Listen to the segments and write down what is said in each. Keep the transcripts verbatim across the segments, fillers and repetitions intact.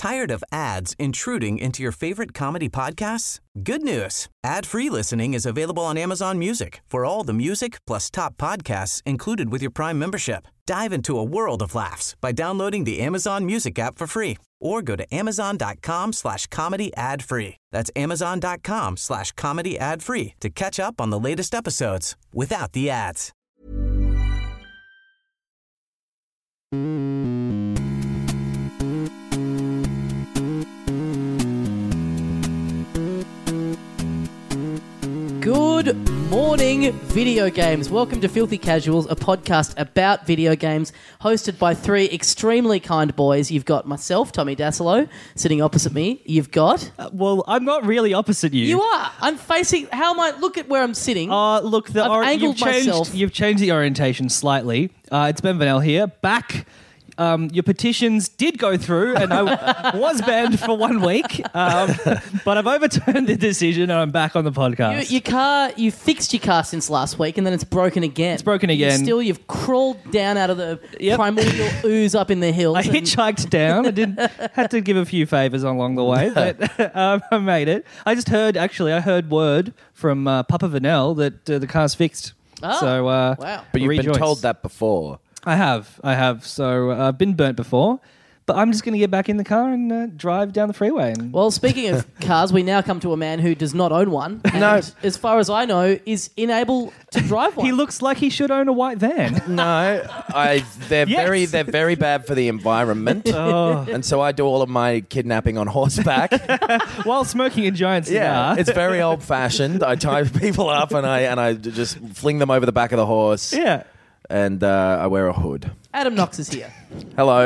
Tired of ads intruding into your favorite comedy podcasts? Good news. Ad-free listening is available on Amazon Music for all the music plus top podcasts included with your Prime membership. Dive into a world of laughs by downloading the Amazon Music app for free or go to amazon.com slash comedy ad free. That's amazon.com slash comedy ad free to catch up on the latest episodes without the ads. Good morning, video games. Welcome to Filthy Casuals, a podcast about video games, hosted by three extremely kind boys. You've got myself, Tommy Dasilo, sitting opposite me. You've got... Uh, well, I'm not really opposite you. You are. I'm facing... How am I... Look at where I'm sitting. Uh, look, the I've or- angled you've changed, myself. You've changed the orientation slightly. Uh, it's Ben Vanel here, back... Um, your petitions did go through and I was banned for one week, um, but I've overturned the decision and I'm back on the podcast. You, your car, you fixed your car since last week and then it's broken again. It's broken again. You still, you've crawled down out of the Yep. primordial ooze up in the hills. I and- hitchhiked down. I did had to give a few favours along the way, but um, I made it. I just heard, actually, I heard word from uh, Papa Vanel that uh, the car's fixed. Oh, so, uh, wow. But you've rejoice. been told that before. I have, I have. So uh, I've been burnt before, but I'm just going to get back in the car and uh, drive down the freeway. And Well, speaking of cars, we now come to a man who does not own one. And No. as far as I know, is unable to drive one. he looks like he should own a white van. No, I. They're Yes. very. They're very bad for the environment. Oh. And so I do all of my kidnapping on horseback. While smoking a giant cigar. It's very old fashioned. I tie people up and I and I just fling them over the back of the horse. Yeah. And uh, I wear a hood. Adam Knox is here. Hello.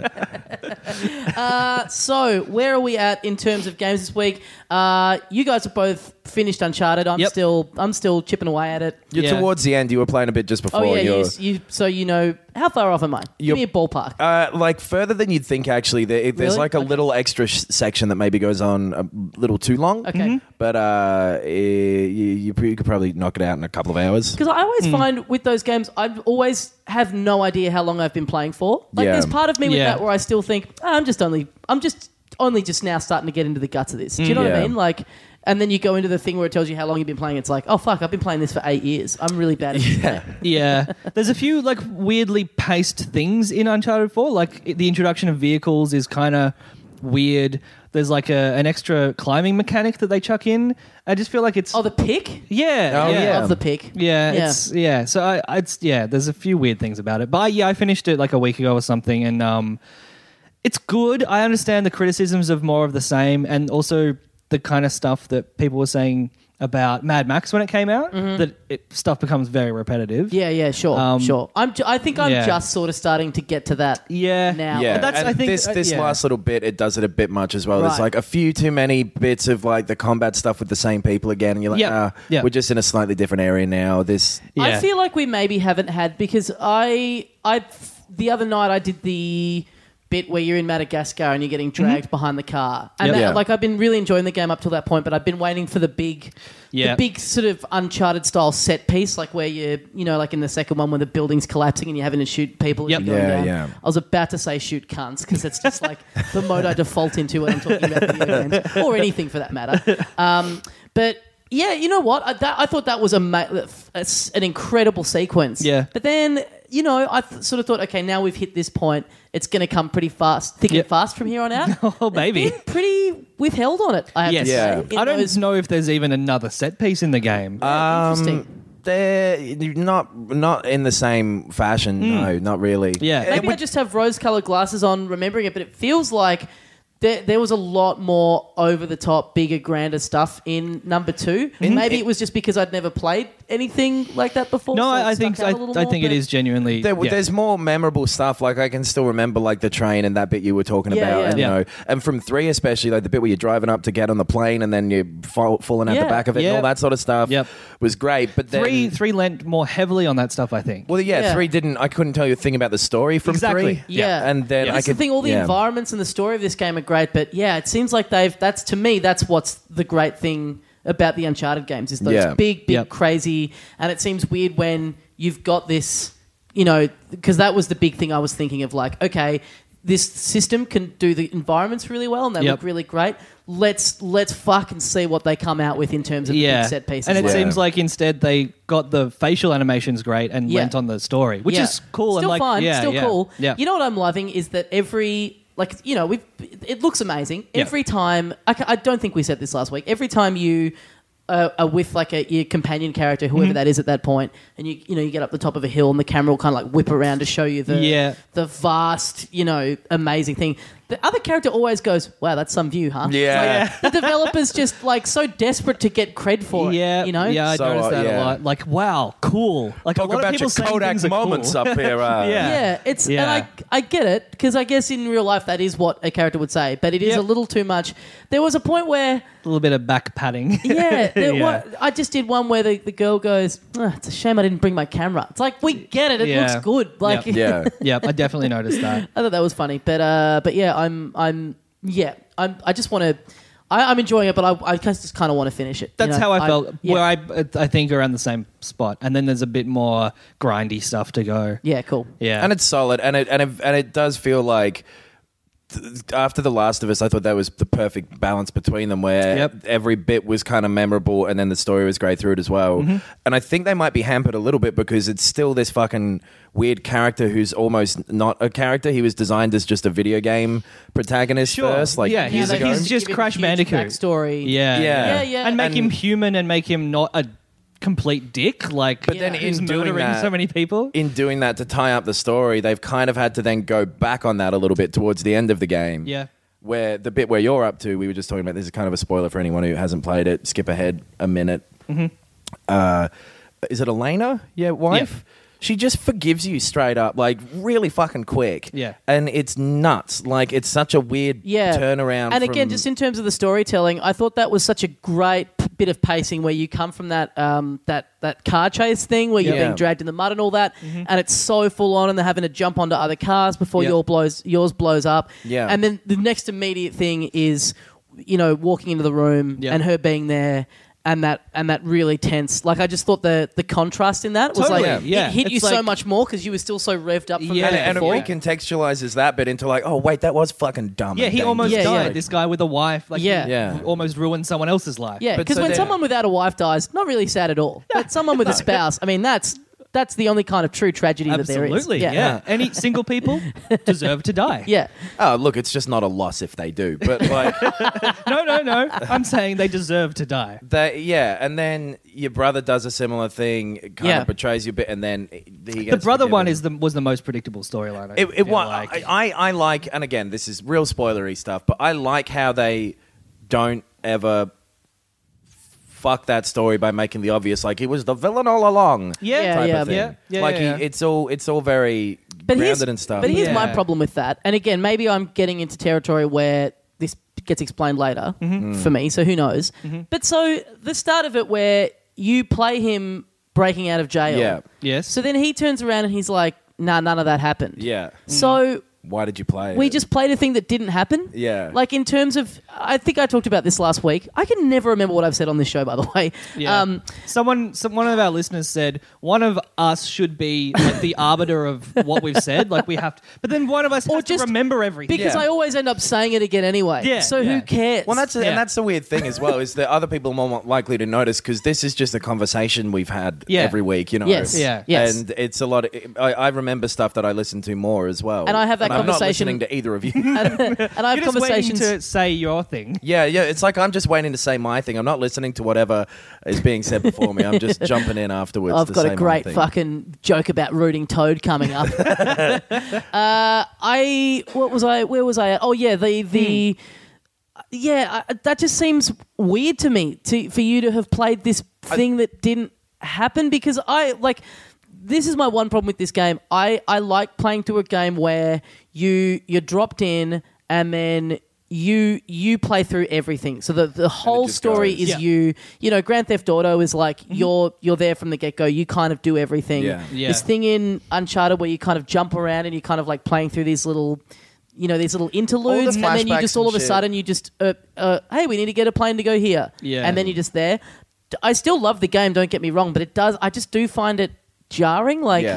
Uh, so, where are we at in terms of games this week? Uh, you guys have both finished Uncharted. I'm Yep. still, I'm still chipping away at it. You're Yeah. towards the end. You were playing a bit just before. Oh yeah, You're, you, you. So you know, how far off am I? Give You're- me a ballpark. Uh, like further than you'd think. Actually, there, there's Really? like a Okay. little extra sh- section that maybe goes on a little too long. Okay. But uh, eh, you, you you could probably knock it out in a couple of hours. Because I always find with those games, I always have no idea how long I've been playing for. Like, Yeah. there's part of me with Yeah. that where I still think, oh, I'm just only, I'm just only just now starting to get into the guts of this. Do you know what I Yeah. mean? Like, and then you go into the thing where it tells you how long you've been playing. It's like, oh fuck, I've been playing this for eight years. I'm really bad at this. Yeah. Yeah. There's a few like weirdly paced things in Uncharted four. Like it- the introduction of vehicles is kind of weird. There's like a, an extra climbing mechanic that they chuck in. I just feel like it's... Oh, the pick? yeah. Oh, yeah. yeah. Love the pick. Yeah, Yeah. it's yeah. So I, I- it's yeah. There's a few weird things about it, but yeah, I finished it like a week ago or something, and um, it's good. I understand the criticisms of more of the same, and also the kind of stuff that people were saying about Mad Max when it came out. That it, stuff becomes very repetitive. Yeah, yeah, sure, Um, sure. I'm. Ju- I think I'm yeah. just sort of starting to get to that. yeah, Now. Yeah, But that's- and I think- this uh, this yeah. last little bit, it does it a bit much as well. There's Right. like a few too many bits of like the combat stuff with the same people again, and you're like, Yep. ah, Yep. we're just in a slightly different area now. This, Yeah. I feel like we maybe haven't had because I I the other night I did the bit where you're in Madagascar and you're getting dragged behind the car, and Yep. that, Yeah. like I've been really enjoying the game up till that point, but I've been waiting for the big, Yeah. the big sort of Uncharted style set piece, like where you you know like in the second one when the building's collapsing and you're having to shoot people. as Yep. you're going Yeah, down. yeah. I was about to say shoot cunts because it's just like the mode I default into when I'm talking about video games or anything for that matter. Um, but. Yeah, you know what? I, that, I thought that was a, ma- a an incredible sequence. Yeah. But then, you know, I th- sort of thought, okay, now we've hit this point. It's going to come pretty fast, thick Yep. and fast from here on out. Oh, maybe. They've been pretty withheld on it, I have Yes. to Yeah. say. in I don't those- know if there's even another set piece in the game. Interesting. um, they're not not in the same fashion. No, not really. Yeah. It Maybe I would- just have rose-coloured glasses on remembering it, but it feels like there, there was a lot more over-the-top, bigger, grander stuff in number two. Maybe it was just because I'd never played anything like that before. no, so it I, I think stuck I, out a little I more, think it but- is genuinely. There, yeah. There's more memorable stuff. Like I can still remember like the train and that bit you were talking Yeah, about. yeah. And, Yeah. you know, and from three especially, like the bit where you're driving up to get on the plane and then you're fall, falling out Yeah. the back of it and Yeah. all that sort of stuff Yep. was great. But then three three lent more heavily on that stuff. I think. well, yeah, Yeah. three didn't. I couldn't tell you a thing about the story from Exactly. three. Yeah. and then Yeah. I That's could the thing. All the yeah. environments and the story of this game are great, but yeah, it seems like they've. That's to me. That's what's the great thing about the Uncharted games is those Yeah. big, big, Yep. crazy. And it seems weird when you've got this. You know, because that was the big thing I was thinking of. Like, okay, this system can do the environments really well and they Yep. look really great. Let's let's fucking see what they come out with in terms of the Yeah, big set pieces. and it like- seems like instead they got the facial animations great and Yeah. went on the story, which Yeah. is cool. Still and like, fine, yeah, still yeah, cool. Yeah, You know what I'm loving is that every like you know we it looks amazing Yeah. every time. I, ca- I don't think we said this last week. Every time you. Uh, are with like a your companion character, whoever Mm-hmm. that is at that point, and you you know you get up the top of a hill and the camera will kind of like whip around to show you the Yeah. the vast you know amazing thing. The other character always goes, "Wow, that's some view, huh?" Yeah. Like, the developers just like so desperate to get cred for it. yeah, you know. yeah. I So, noticed uh, that yeah. a lot. Like, wow, cool. Like Talk a lot about of people your saying Kodak things are moments cool. up here. Uh, Yeah. Yeah, it's and Yeah. I I get it because I guess in real life that is what a character would say, but it is Yep. a little too much. There was a point where A little bit of back padding. yeah, there, Yeah. What, I just did one where the, the girl goes, "Ah, "It's a shame I didn't bring my camera." It's like we get it; it Yeah. looks good. Like Yep. Yeah. Yep, I definitely noticed that. I thought that was funny, but uh, but yeah, I'm I'm yeah, I'm I just want to. I'm enjoying it, but I, I just kind of want to finish it. you That's know? how I felt. yeah. Where I, I think around the same spot, and then there's a bit more grindy stuff to go. yeah, cool. Yeah, And it's solid, and it and it, and it does feel like th- after The Last of Us, I thought that was the perfect balance between them, where Yep. every bit was kind of memorable, and then the story was great through it as well. Mm-hmm. And I think they might be hampered a little bit because it's still this fucking weird character who's almost not a character. He was designed as just a video game protagonist Sure. first, like Yeah, years they ago. he's give just him a Crash huge Bandicoot. backstory. yeah, Yeah. Yeah, yeah. and make And- him human and make him not a complete dick. Like, But then who's in doing murdering that- so many people. in doing that to tie up the story, they've kind of had to then go back on that a little bit towards the end of the game. Yeah. Where the bit where you're up to, we were just talking about, this is kind of a spoiler for anyone who hasn't played it. Skip ahead a minute. Mm-hmm. Uh, is it Elena, your wife? She just forgives you straight up, like really fucking quick. Yeah. And it's nuts. Like, it's such a weird Yeah. turnaround. And from- again, just in terms of the storytelling, I thought that was such a great p- bit of pacing where you come from that um, that that car chase thing where you're Yeah. being dragged in the mud and all that, and it's so full on, and they're having to jump onto other cars before Yep. your blows yours blows up. Yeah. And then the next immediate thing is, you know, walking into the room Yep. and her being there. And that and that really tense. Like I just thought the the contrast in that was Totally, like yeah. it hit you It's so like- much more because you were still so revved up from Yeah, the and, and it before. recontextualizes that bit into like, oh wait, that was fucking dumb. Yeah, and he dangerous. almost Yeah, died. yeah. This guy with a wife, like, Yeah. he Yeah. almost ruined someone else's life. Yeah, But because so when then- someone without a wife dies, not really sad at all. But someone with a spouse, I mean, that's that's the only kind of true tragedy that there is. Absolutely, yeah. Any single people deserve to die. Yeah. Oh, look, it's just not a loss if they do. But like, No, no, no. I'm saying they deserve to die. they, yeah. And then your brother does a similar thing, it kind Yeah. of betrays you a bit, and then he gets The brother one forgiven. is the was the most predictable storyline. I It, it feel wa- like. I, I, I like, and again, this is real spoilery stuff, but I like how they don't ever fuck that story by making the obvious, like he was the villain all along. Yeah, Yeah, type yeah, of thing. yeah, yeah, like yeah, he, yeah. it's all, it's all very But here's, grounded and stuff. but here's my Yeah. problem with that. And again, maybe I'm getting into territory where this gets explained later Mm-hmm. for me, so who knows. But so the start of it where you play him breaking out of jail. Yeah. Yes. So then he turns around and he's like, nah, none of that happened. yeah. So Why did you play? we it? just played a thing that didn't happen. Yeah. Like in terms of, I think I talked about this last week. I can never remember what I've said on this show, by the way. Yeah. Um, Someone, some, one of our listeners said one of us should be like the arbiter of what we've said. Like we have to, but then one of us Or has just- to remember everything. because Yeah. I always end up saying it again anyway. Yeah, So yeah. who cares? Well, that's Yeah. and that's the weird thing as well, is that other people are more likely to notice because this is just a conversation we've had Yeah. every week, you know. Yes. Yeah. Yes. And it's a lot. Of, I, I remember stuff that I listen to more as well, And I have that I'm not conversation- listening to either of you. and, and I have You're just waiting conversations. to say your thing. yeah, yeah. It's like I'm just waiting to say my thing. I'm not listening to whatever is being said before me. I'm just jumping in afterwards. I've to got say a my great thing. fucking joke about rooting Toad coming up. uh, I what was I? Where was I at? Oh yeah, the the yeah. I, that just seems weird to me to for you to have played this thing that didn't happen because I like. This is my one problem with this game. I, I like playing through a game where you you're dropped in and then you you play through everything. So the, the whole just story goes. is Yeah. you. You know, Grand Theft Auto is like you're you're there from the get go. You kind of do everything. Yeah. Yeah. This thing in Uncharted where you kind of jump around and you kind of like playing through these little. You know, these little interludes, and then you flashbacks just all and of a shit. sudden you just, uh, uh, hey, we need to get a plane to go here, Yeah. and then you're just there. I still love the game. Don't get me wrong, but it does. I just do find it jarring. Like Yeah.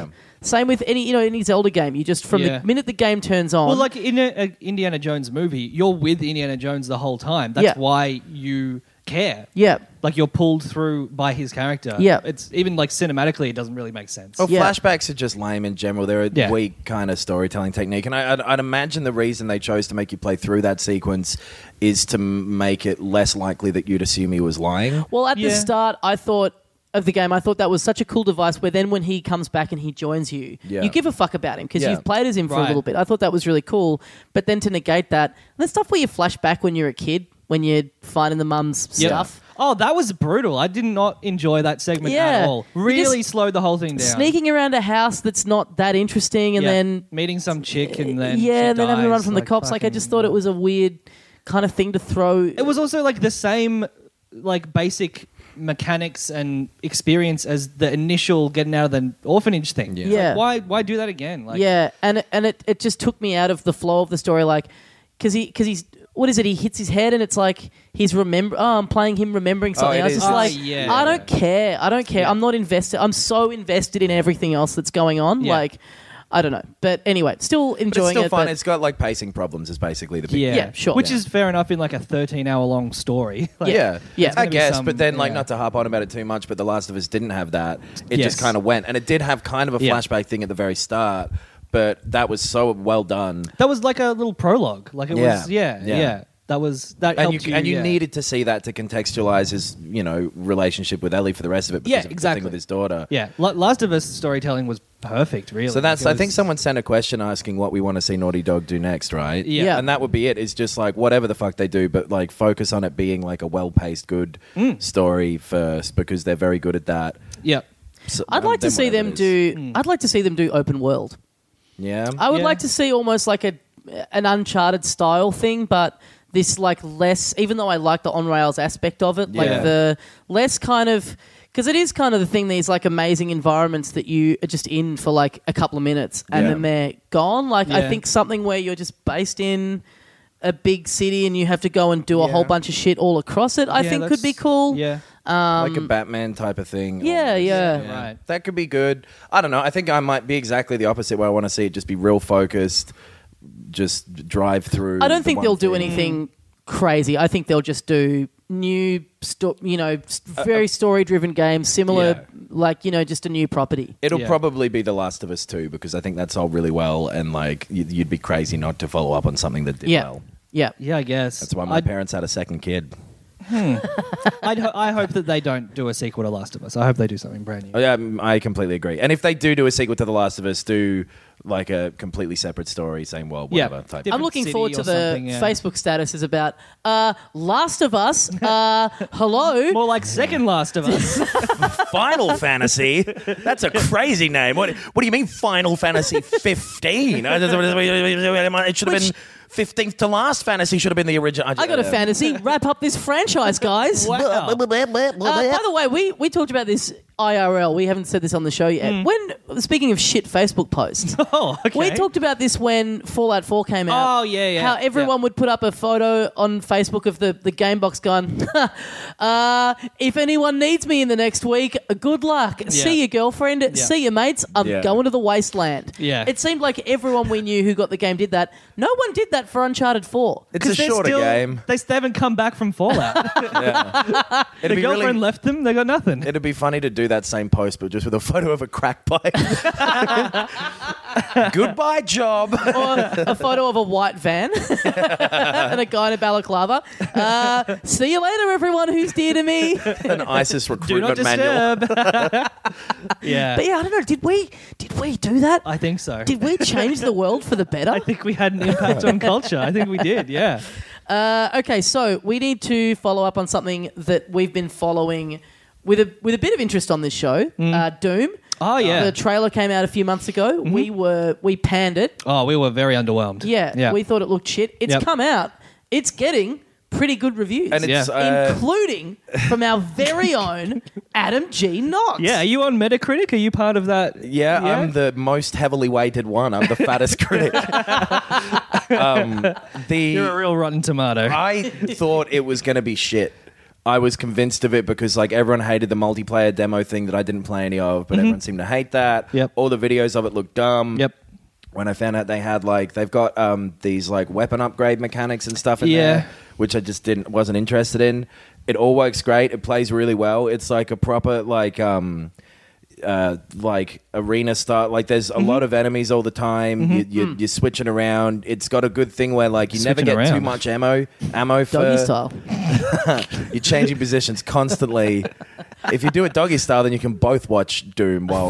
Same with any, you know, any Zelda game. You just from Yeah. the minute the game turns on. Well, like in a, a Indiana Jones movie, you're with Indiana Jones the whole time. That's Yeah. why you care. yeah, Like you're pulled through by his character. Yeah. It's even like cinematically, it doesn't really make sense. Well, Yeah. flashbacks are just lame in general. They're a Yeah. weak kind of storytelling technique. And I, I'd, I'd imagine the reason they chose to make you play through that sequence is to m- make it less likely that you'd assume he was lying. Well, at the Yeah. start, I thought of the game, I thought that was such a cool device where then when he comes back and he joins you, Yeah. you give a fuck about him because Yeah. you've played as him for a Right. little bit. I thought that was really cool. But then to negate that, and the stuff where you flash back when you're a kid, when you're finding the mum's Yep. stuff. Oh, that was brutal. I did not enjoy that segment Yeah. at all. You Really just slowed the whole thing down. Sneaking around a house that's not that interesting and Yeah. then meeting some chick and then yeah, she and then having to run dies, from the like, cops. Like, I fucking- just thought it was a weird kind of thing to throw. It was also like the same, like basic mechanics and experience as the initial getting out of the orphanage thing. Yeah. It's Yeah. Like, why? Why do that again? Like, yeah, and it- and it, it just took me out of the flow of the story, like because he because he's what is it? He hits his head and it's like he's remember. Oh, I'm playing him remembering something. it I was is. just Oh, like, yeah. I don't care. I don't care. Yeah. I'm not invested. I'm so invested in everything else that's going on. Yeah. Like, I don't know. But anyway, still But it's enjoying still it. fun. but- It's got like pacing problems is basically the big Yeah, Yeah, sure. Which Yeah. is fair enough in like a thirteen-hour long story. Like, Yeah, Yeah. I gonna be guess. some- but then, like, yeah. not to harp on about it too much, but The Last of Us didn't have that. It Yes. just kind of went, and it did have kind of a Yeah. flashback thing at the very start. But that was so well done, That was like a little prologue. Like it Yeah. was, yeah, Yeah. yeah. That was that and you, helped you, and you yeah. needed to see that to contextualize his, you know, relationship with Ellie for the rest of it. Because Yeah, of the thing exactly. with his daughter. Yeah, La- Last of Us storytelling was perfect. Really. So that's. Like, I it think was- someone sent a question asking what we want to see Naughty Dog do next, right? Yeah. Yeah. And that would be it. It's just like whatever the fuck they do, but like focus on it being like a well-paced, good Mm. story first because they're very good at that. Yeah. So, I'd um, like to then see whatever them it is. do. Hmm. I'd like to see them do open world. Yeah. I would Yeah. like to see almost like a an Uncharted style thing, but this like less. Even though I like the on rails aspect of it, Yeah. like the less kind of because it is kind of the thing. These like amazing environments that you are just in for like a couple of minutes and Yeah. then they're gone. Like I Yeah. think something where you're just based in a big city and you have to go and do a Yeah. whole bunch of shit all across it. I Yeah, think could be that's- cool. Yeah. like a Batman type of thing. Um, Yeah, almost. yeah. Right. That could be good. I don't know. I think I might be exactly the opposite where I want to see it just be real focused, just drive through. I don't the think one they'll do thing. anything crazy. I think they'll just do new, sto- you know, s- Uh, very story-driven games, similar, Yeah. like you know, just a new property. It'll Yeah. probably be The Last of Us two because I think that sold really well, and like you'd, you'd be crazy not to follow up on something that did Yeah, well. yeah. Yeah, I guess. That's why my I'd- parents had a second kid. I'd ho- I hope that they don't do a sequel to Last of Us. I hope they do something brand new. Oh, yeah, mm, I completely agree. And if they do do a sequel to The Last of Us, do like a completely separate story, same world, Yeah. whatever. Type. Different I'm looking city forward to or the something, yeah. Facebook statuses about uh, Last of Us. Uh, hello. More like second Last of Us. Final Fantasy? That's a crazy name. What, what do you mean Final Fantasy fifteen? It should have been fifteenth to last fantasy, should have been the original. I got a fantasy. Wrap up this franchise, guys. Wow. Uh, by the way, we, we talked about this I R L. We haven't said this on the show yet. When speaking of shit Facebook posts, Oh, okay. we talked about this when Fallout four came out. Oh, yeah, yeah. How everyone Yeah. would put up a photo on Facebook of the, the game box going, uh, if anyone needs me in the next week, good luck. See you, girlfriend. See you, mates. I'm Yeah. going to the wasteland. Yeah. It seemed like everyone we knew who got the game did that. No one did that for Uncharted four. It's a 'Cause they're shorter still- game. They, they haven't come back from Fallout. the It'd be girlfriend really, left them. They got nothing. It'd be funny to do that same post, but just with a photo of a crack pipe. Goodbye, job. Or a photo of a white van and a guy in a balaclava. Uh, see you later, everyone who's dear to me. An ISIS Do not recruitment manual. disturb. yeah. But yeah, I don't know. Did we did we do that? I think so. Did we change the world for the better? I think we had an impact on culture. I think we did, yeah. Uh, okay, so we need to follow up on something that we've been following with a with a bit of interest on this show. Uh, Doom. Oh, yeah. The trailer came out a few months ago. We were we panned it. Oh, we were very underwhelmed. Yeah, Yeah. we thought it looked shit. It's Yep. come out. It's getting pretty good reviews. And it's, Yeah. uh, including from our very own Adam G. Knox. Yeah, are you on Metacritic? Are you part of that? Yeah, I'm the most heavily weighted one. I'm the fattest critic. um, the You're a real Rotten Tomato. I thought it was going to be shit. I was convinced of it because like everyone hated the multiplayer demo thing that I didn't play any of, but mm-hmm. everyone seemed to hate that. Yep. All the videos of it looked dumb. Yep. When I found out they had like they've got um, these like weapon upgrade mechanics and stuff in yeah. there, which I just didn't wasn't interested in. It all works great. It plays really well. It's like a proper like um, uh, like arena style. Like there's a mm-hmm. lot of enemies all the time. Mm-hmm. You, you, mm. You're switching around. It's got a good thing where like you switching never get around. too much ammo. Ammo for doggy style. You're changing positions constantly. If you do it doggy style, then you can both watch Doom while.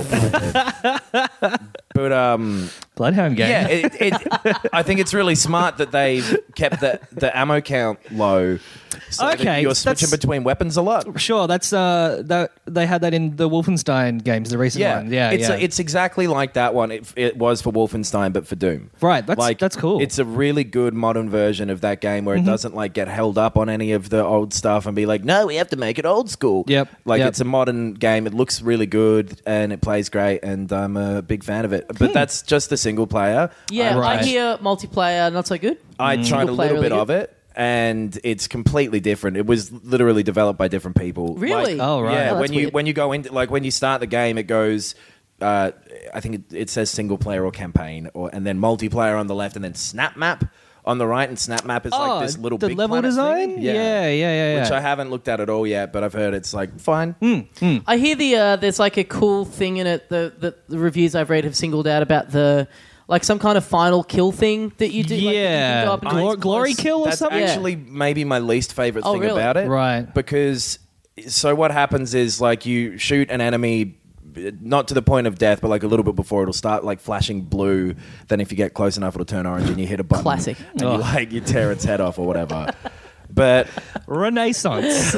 But um, Bloodhound game. Yeah, it, it, I think it's really smart that they've kept the the ammo count low. So okay, that you're switching between weapons a lot. Sure, that's uh, that they had that in the Wolfenstein games, the recent yeah. one. Yeah, it's yeah. A, it's exactly like that one. It, it was for Wolfenstein, but for Doom. Right, that's like, that's cool. It's a really good modern version of that game where mm-hmm. it doesn't like get held up on any of the old stuff and be like, no, we have to make it old school. Yep, like yep. it's a modern game. It looks really good and it plays great, and I'm a big fan of it. But hmm. that's just the single player. Yeah, right. I hear multiplayer not so good. I Mm. tried a little really bit good. of it, and it's completely different. It was literally developed by different people. Really? Like, Oh, right. Yeah, Oh, that's when you weird. when you go into like when you start the game, it goes. Uh, I think it, it says single player or campaign, or and then multiplayer on the left, and then snap map on the right. And snap map is oh, like this little the big level planet design. thing. Yeah, yeah, yeah, yeah. Which I haven't looked at at all yet, but I've heard it's like fine. Mm. I hear the uh, there's like a cool thing in it. The, the the reviews I've read have singled out about the like some kind of final kill thing that you do. Like, Yeah, you can go up and Glor- get glory close. kill or That's something. actually maybe my least favorite Oh, thing really? about it. Right. Because so what happens is like you shoot an enemy not to the point of death, but like a little bit before it'll start like flashing blue. Then if you get close enough, it'll turn orange and you hit a button. Classic. And Oh. you like you tear its head off or whatever. But Renaissance.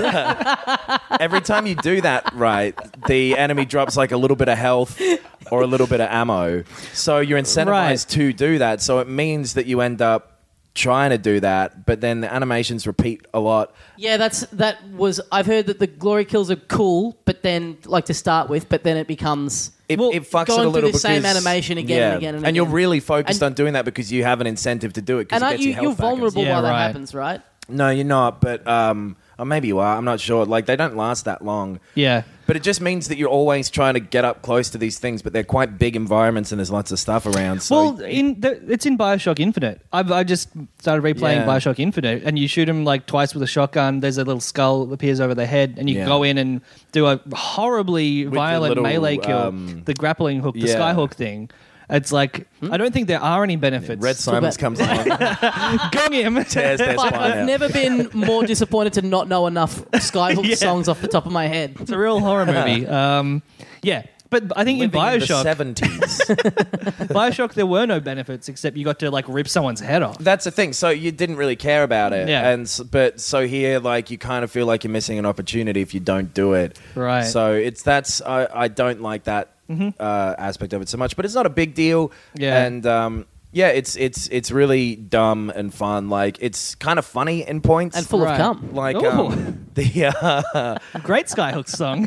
every time you do that right, the enemy drops like a little bit of health or a little bit of ammo. So you're incentivized Right. to do that. So it means that you end up trying to do that, but then the animations repeat a lot. Yeah, that's that was. I've heard that the glory kills are cool, but then like to start with, but then it becomes. It, Well, it fucks going it a through little the same because- animation again yeah. and again and you're again. really focused And- on doing that because you have an incentive to do it. 'cause And it aren't gets you? your health You're back and vulnerable Yeah, while that right. happens, right? No, you're not, but um, or maybe you are. I'm not sure. Like they don't last that long. Yeah. But it just means that you're always trying to get up close to these things, but they're quite big environments and there's lots of stuff around. So Well, in the, it's in Bioshock Infinite. I've I just started replaying Yeah. Bioshock Infinite, and you shoot them like twice with a shotgun. There's a little skull that appears over their head, and you Yeah. go in and do a horribly the violent little, melee kill, um, the grappling hook, the yeah. skyhook thing. It's like I don't think there are any benefits. Red Simons bad. comes along, Gong him. tears their Fuck, spine I've out. never been more disappointed to not know enough Skyhook Yeah. songs off the top of my head. It's a real horror movie. Um, yeah, but I think Living in in the Bioshock, seventies. Bioshock, there were no benefits except you got to like rip someone's head off. That's the thing. So you didn't really care about it, Yeah. and s- but so here, like you kind of feel like you're missing an opportunity if you don't do it. Right. So it's that's I, I don't like that uh, aspect of it so much, but it's not a big deal. Yeah. And um, yeah, it's it's it's really dumb and fun. Like it's kind of funny in points And full Right. of cum. Like Ooh. um, the uh, Great Skyhook song.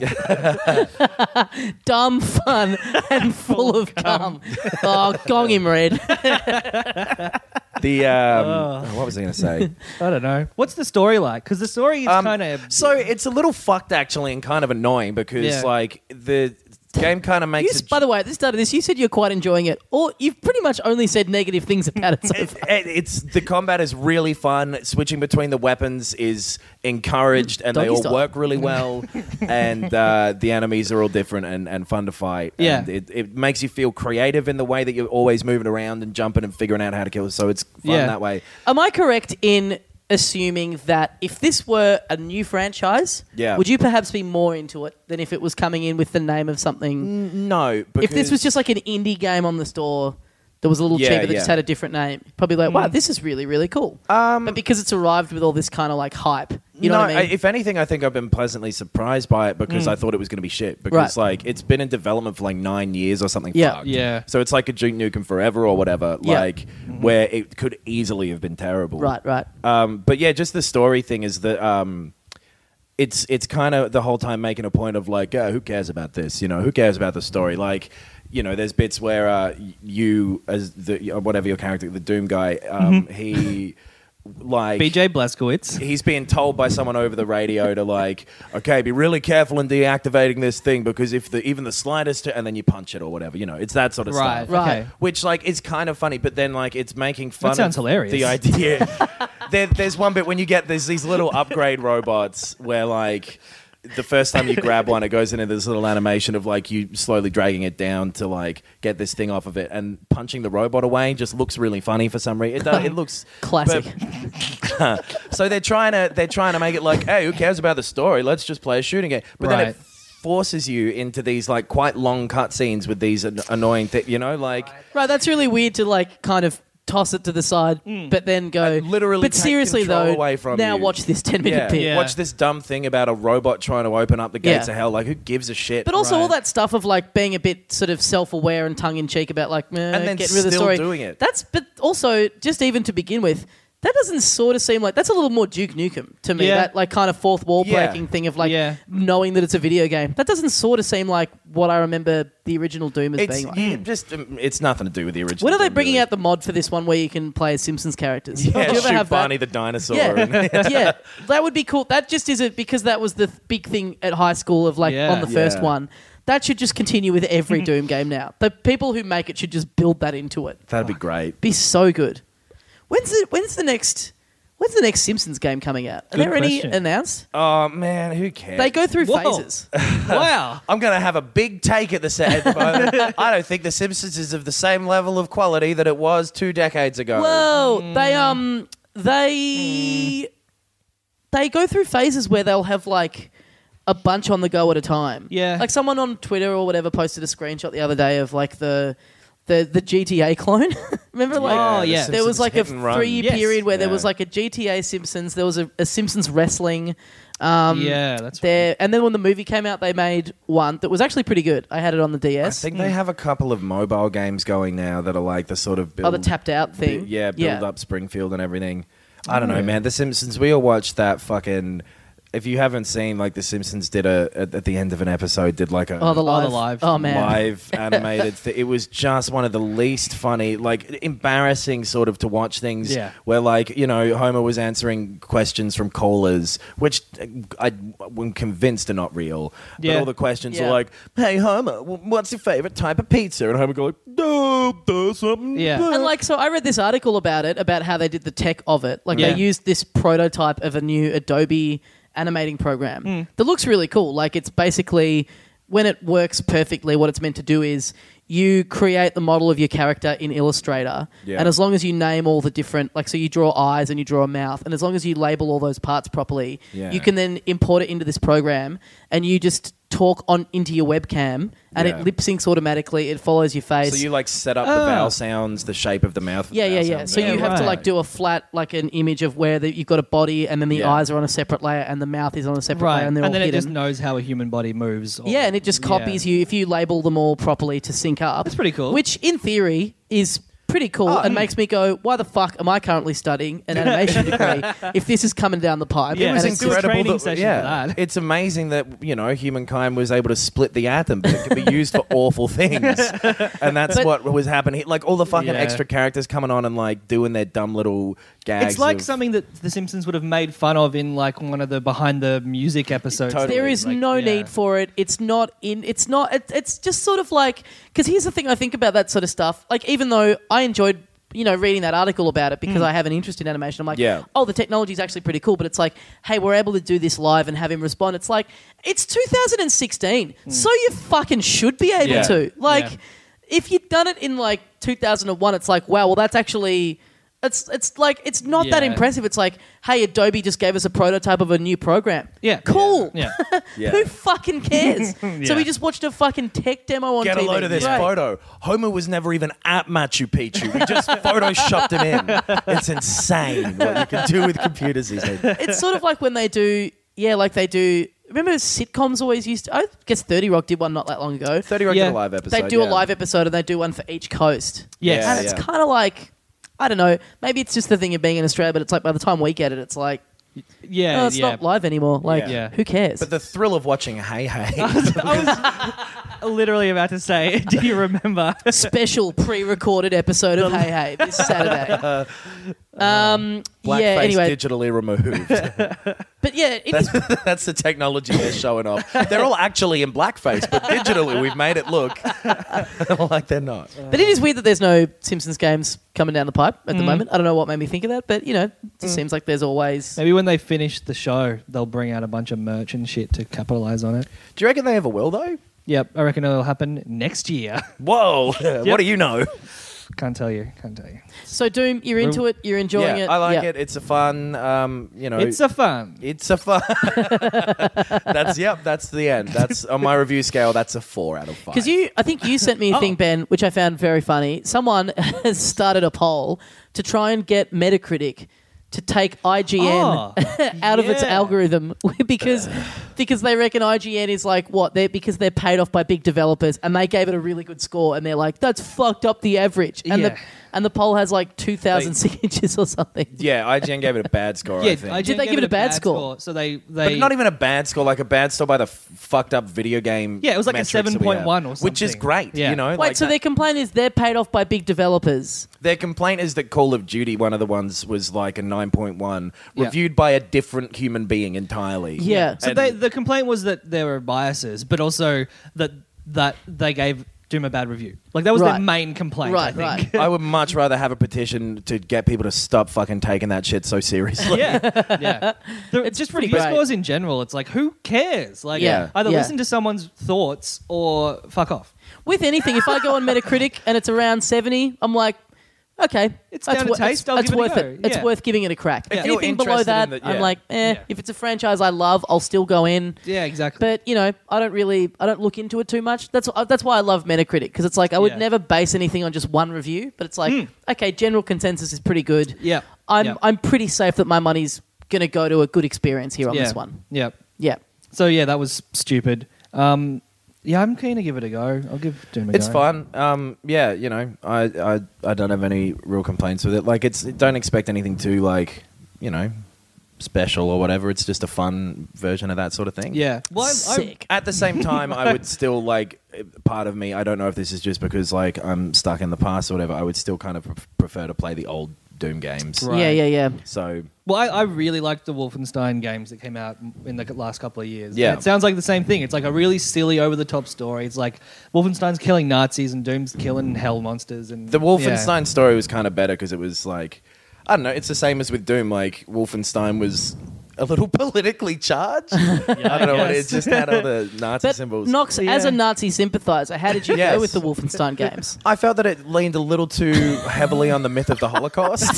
Dumb, fun, and full of cum. Oh, gong him, Red. the um, oh, what was I going to say? I don't know. What's the story like? Because the story is Um, kind of so it's a little fucked actually, and kind of annoying because Yeah. like the game kind of You, makes s- it. by the way, at the start of this, you said you're quite enjoying it, or you've pretty much only said negative things about it so It- far. it- it's the combat is really fun. Switching between the weapons is encouraged, and they Doggy all style. work really well. and uh, the enemies are all different and, and fun to fight. Yeah. and it, it makes you feel creative in the way that you're always moving around and jumping and figuring out how to kill. So it's fun Yeah. that way. Am I correct in assuming that if this were a new franchise, Yeah. would you perhaps be more into it than if it was coming in with the name of something? No, because If this was just like an indie game on the store that was a little Yeah, cheaper that yeah. just had a different name, you'd probably be like, wow, this is really, really cool. Um, but because it's arrived with all this kind of like hype, you know no, what I mean? if anything, I think I've been pleasantly surprised by it because I thought it was going to be shit. Because Right. like it's been in development for like nine years or something. Yeah. fucked. Yeah. So it's like a Duke Nukem Forever or whatever. Yeah. Like where it could easily have been terrible. right, right. Um, but yeah, just the story thing is that um, it's it's kind of the whole time making a point of like, oh, who cares about this? You know, who cares about the story? Like, you know, there's bits where uh, you as the whatever your character, the Doom guy, um, he like B J Blazkowicz. he's being told by someone over the radio to like, okay, be really careful in deactivating this thing because if the even the slightest, and then you punch it or whatever, you know, it's that sort of Right, stuff. Right. okay. Which like is kind of funny, but then like it's making fun. That sounds of hilarious. The idea. there, there's one bit when you get there's these little upgrade robots where like. The first time you grab one, it goes into this little animation of like you slowly dragging it down to like get this thing off of it, and punching the robot away just looks really funny for some reason. It, does, it looks Classic. but- so they're trying to they're trying to make it like, hey, who cares about the story? Let's just play a shooting game. But then Right. it forces you into these like quite long cutscenes with these an- annoying things. You know, like Right, that's really weird to like kind of toss it to the side, but then go. Uh, literally But take seriously control though, away from now you. watch this ten minute yeah, bit. Yeah. watch this dumb thing about a robot trying to open up the gates Yeah. of hell. Like, who gives a shit? But also Right. all that stuff of like being a bit sort of self aware and tongue in cheek about like, meh, And then getting rid of the still story. doing it. That's but also just even to begin with. That doesn't sort of seem like that's a little more Duke Nukem to me. Yeah. That like kind of fourth wall Yeah. breaking thing of like Yeah. knowing that it's a video game. That doesn't sort of seem like what I remember the original Doom as it's being like. you just um, it's nothing to do with the original. When are they Doom, bringing really. out the mod for this one where you can play as Simpsons characters? Yeah, Do you ever shoot have that? Barney the dinosaur. Yeah, and- yeah, that would be cool. That just is it because that was the th- big thing at high school of like Yeah. on the first Yeah. one. That should just continue with every Doom game now. The people who make it should just build that into it. That'd be great. Be so good. When's the when's the next when's the next Simpsons game coming out? Are Good there any question. announced? Oh man, who cares? They go through Whoa. phases. Wow. I'm going to have a big take at the set. at the moment. I don't think The Simpsons is of the same level of quality that it was two decades ago. Whoa, Mm. they um they they go through phases where they'll have like a bunch on the go at a time. Yeah. Like someone on Twitter or whatever posted a screenshot the other day of like the the the G T A clone. Remember like Oh, The yeah. there was Simpsons like a hit and run. three year Yes. period where there Yeah. was like a G T A Simpsons, there was a, a Simpsons wrestling. Um, Yeah, that's there, and then when the movie came out, they made one that was actually pretty good. I had it on the D I S. think they have a couple of mobile games going now that are like the sort of build, oh, the tapped out thing. bu- yeah, build up Springfield and everything. I don't know, man. The Simpsons. We all watched that fucking. If you haven't seen, like, The Simpsons did a at, at the end of an episode did like a Oh, the live. the live. Oh man. live animated thing. It was just one of the least funny, like embarrassing sort of to watch things Yeah. where like, you know, Homer was answering questions from callers, which I, I'm convinced are not real. But Yeah. all the questions Yeah. are like, hey Homer, w- what's your favorite type of pizza? And Homer go like, no, there's something. Yeah. And like, so I read this article about it, about how they did the tech of it. Like, Yeah. they used this prototype of a new Adobe animating program that looks really cool. Like, it's basically, when it works perfectly, what it's meant to do is you create the model of your character in Illustrator, Yeah. and as long as you name all the different, like, so you draw eyes and you draw a mouth, and as long as you label all those parts properly, Yeah. you can then import it into this program, and you just talk on into your webcam, and Yeah. it lip syncs automatically. It follows your face. So you like set up the Oh. vowel sounds, the shape of the mouth. Yeah, yeah, vowel yeah. sounds. So Yeah, you have to right. like do a flat, like an image of where the, you've got a body, and then the Yeah. eyes are on a separate layer, and the mouth is on a separate Right. layer, and And, they're all then it hidden. just knows how a human body moves. or- Yeah, and it just copies Yeah. you if you label them all properly to sync up. That's pretty cool. Which, in theory, is pretty cool Oh, and mm. makes me go, why the fuck am I currently studying an animation degree if this is coming down the pipe? Yeah, And it was it's just- incredible. training that- session yeah, for that. It's amazing that, you know, humankind was able to split the atom, but it can be used for awful things. And that's But- what was happening. Like all the fucking Yeah. extra characters coming on and like doing their dumb little gags. It's like of- something that The Simpsons would have made fun of in like one of the behind the music episodes. Totally. There is Like, no yeah. need for it. It's not in. It's not. It, it's just sort of like, because here's the thing I think about that sort of stuff. Like, even though I enjoyed, you know, reading that article about it because I have an interest in animation, I'm like, Yeah. oh, the technology is actually pretty cool. But it's like, hey, we're able to do this live and have him respond. It's like, it's two thousand sixteen, so you fucking should be able Yeah. to. Like, Yeah. if you'd done it in like two thousand one, it's like, wow, well, that's actually. It's it's like it's not that Yeah. impressive. It's like, hey, Adobe just gave us a prototype of a new program. Yeah. Cool. Yeah. Yeah. Who fucking cares? So Yeah. we just watched a fucking tech demo on Get T V. a load of this Right. photo. Homer was never even at Machu Picchu. We just photoshopped him in. It's insane what you can do with computers these days. It's sort of like when they do, yeah, like they do. Remember sitcoms always used to, I guess thirty Rock did one not that long ago. thirty Rock Yeah. did a live episode. They do a yeah. live episode and they do one for each coast. Yes. Yeah, And it's yeah. kind of like, I don't know, maybe it's just the thing of being in Australia, but it's like by the time we get it, it's like, Yeah. oh, it's yeah. not live anymore. Like, Yeah. who cares? But the thrill of watching Hey Hey. I was literally about to say, do you remember? Special pre-recorded episode of Hey Hey this Saturday. Um, Blackface yeah. Anyway, digitally removed. but yeah, it is. That's the technology they're showing off. They're all actually in blackface, but digitally we've made it look like they're not. But it is weird that there's no Simpsons games coming down the pipe at the moment. I don't know what made me think of that, but you know, it just seems like there's always. Maybe when they finish the show, they'll bring out a bunch of merch and shit to capitalize on it. Do you reckon they ever will, though? Yep, I reckon it'll happen next year. Whoa. What do you know? Can't tell you. Can't tell you. So Doom, you're into it. You're enjoying yeah, it. I like Yeah. it. It's a fun, um, you know. It's a fun. It's a fun. That's, yep, that's the end. That's on my review scale, that's a four out of five. Because you, I think you sent me a thing, Oh. Ben, which I found very funny. Someone has started a poll to try and get Metacritic to take I G N Oh, out of its yeah. algorithm because because they reckon I G N is like what they're because they're paid off by big developers and they gave it a really good score and they're like that's fucked up the average and Yeah. the and the poll has like two thousand signatures or something. Yeah, I G N gave it a bad score, Yeah, I think. I Did they give it a bad score? So they, they But not even a bad score, like a bad score by the f- fucked up video game. Yeah, it was like a metrics that we seven point one have, or something. which is great. Yeah. You know, Wait, like so that- their complaint is they're paid off by big developers. their complaint is that Call of Duty, one of the ones, was like a nine point one, Yeah. reviewed by a different human being entirely. Yeah. So And- they, the complaint was that there were biases, but also that that they gave Doom a bad review. Like that was Right. their main complaint. Right, I think. right. I would much rather have a petition to get people to stop fucking taking that shit so seriously. yeah, yeah. The- It's just pretty review great. scores in general. It's like who cares? Like Yeah, either yeah. listen to someone's thoughts or fuck off. With anything, if I go on Metacritic and it's around seventy, I'm like, okay, It's that's down to wor- taste, It's, I'll that's give it a worth go. it. It's Yeah. worth giving it a crack. If you're Anything below interested that, in the- I'm yeah. like, eh. Yeah. If it's a franchise I love, I'll still go in. Yeah, exactly. But you know, I don't really, I don't look into it too much. That's uh, that's why I love Metacritic because it's like I would Yeah. never base anything on just one review. But it's like, okay, general consensus is pretty good. yeah, I'm yeah. I'm pretty safe that my money's gonna go to a good experience here on yeah. this one. Yeah. Yeah. So yeah, that was stupid. Um, yeah, I'm keen to give it a go. I'll give Doom a It's go. fun. Um, yeah, you know, I, I I don't have any real complaints with it. Like, it's don't expect anything too like, you know, special or whatever. It's just a fun version of that sort of thing. Yeah. Well, I, I, Sick. At the same time, I would still like part of me. I don't know if this is just because like I'm stuck in the past or whatever. I would still kind of pre- prefer to play the old Doom games. Right. Yeah, yeah, yeah. So Well, I, I really liked the Wolfenstein games that came out in the last couple of years. Yeah. And it sounds like the same thing. It's like a really silly, over-the-top story. It's like Wolfenstein's killing Nazis and Doom's killing hell monsters. And the yeah. Wolfenstein story was kind of better because it was like, I don't know. It's the same as with Doom. Like Wolfenstein was a little politically charged. I don't know what it guess. just had all the Nazi But symbols. Knox, as Yeah. a Nazi sympathizer, how did you Yes. go with the Wolfenstein games? I felt that it leaned a little too heavily on the myth of the Holocaust.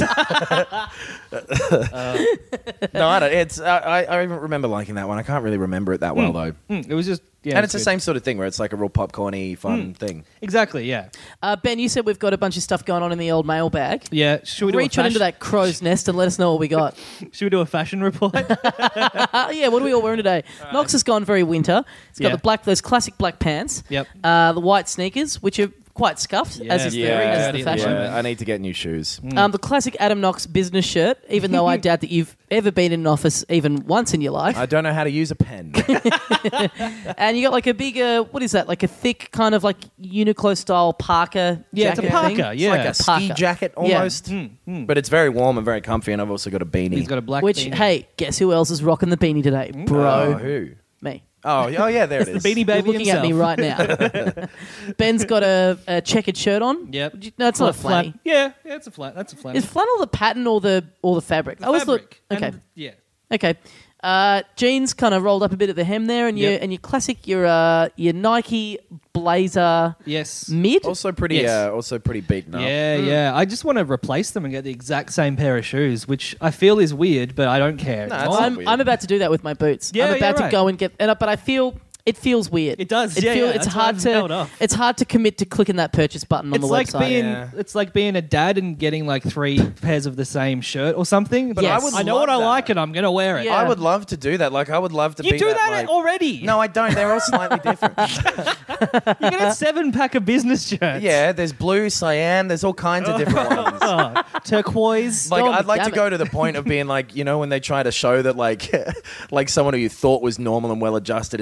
no, I don't. It's I, I I even remember liking that one. I can't really remember it that well though. Mm, it was just... Yeah, and it's the good. same sort of thing where it's like a real popcorny, fun thing. Exactly, yeah. Uh, Ben, you said we've got a bunch of stuff going on in the old mailbag. Yeah, should we do Reach a on into fashion, that crow's nest and let us know what we got. should we do a fashion report? Uh, yeah, what are we all wearing today? Knox has gone very winter. It's got Yeah. the black, those classic black pants. Yep. Uh, the white sneakers, which are quite scuffed, Yeah. as is Yeah, theory, as dirty the fashion. leather. Yeah, I need to get new shoes. Um, the classic Adam Knox business shirt, even though I doubt that you've ever been in an office even once in your life. I don't know how to use a pen. And you got like a big, uh, what is that? Like a thick kind of like Uniqlo style parka Yeah, it's a jacket thing? parka, It's yeah. like a ski Parka. jacket Yeah. almost. But it's very warm and very comfy, and I've also got a beanie. He's got a black Which, beanie. hey, guess who else is rocking the beanie today? Bro. Oh, who? Me. Oh, oh yeah, there it is. the Beanie Baby You're looking himself. at me right now. Ben's got a, a checkered shirt on. Yep. No, it's not a Flat- flanny. Yeah, yeah, it's a flat. That's a flat. Is flannel the pattern or the or the fabric? I always Fabric. thought. Okay. And- yeah. Okay. Uh, jeans kind of rolled up a bit at the hem there, and your Yep. and your classic your uh, your Nike blazer Yes. mid. Also pretty, Yes. uh, also pretty beaten up. Yeah, yeah. I just want to replace them and get the exact same pair of shoes, which I feel is weird, but I don't care. No, It's it's fine. not I'm weird. I'm about to do that with my boots. Yeah, I'm yeah, about to right. go and get, and, uh, but I feel. It feels weird. It does, It yeah, feel, yeah, it's that's why hard I've to. held off. It's hard to commit to clicking that purchase button on It's the like website. being Yeah. it's like being a dad and getting like three pairs of the same shirt or something. But I would I know love what I that. like and I'm gonna wear it. Yeah. I would love to do that. Like, I would love to You be do that, like- already. No, I don't. They're all slightly different. you get a seven pack of business shirts. Yeah, there's blue, cyan, there's all kinds of different ones. Oh, turquoise. Like, Go on, I'd like damn to it. go to the point of being like, you know, when they try to show that like, like someone who you thought was normal and well adjusted is actually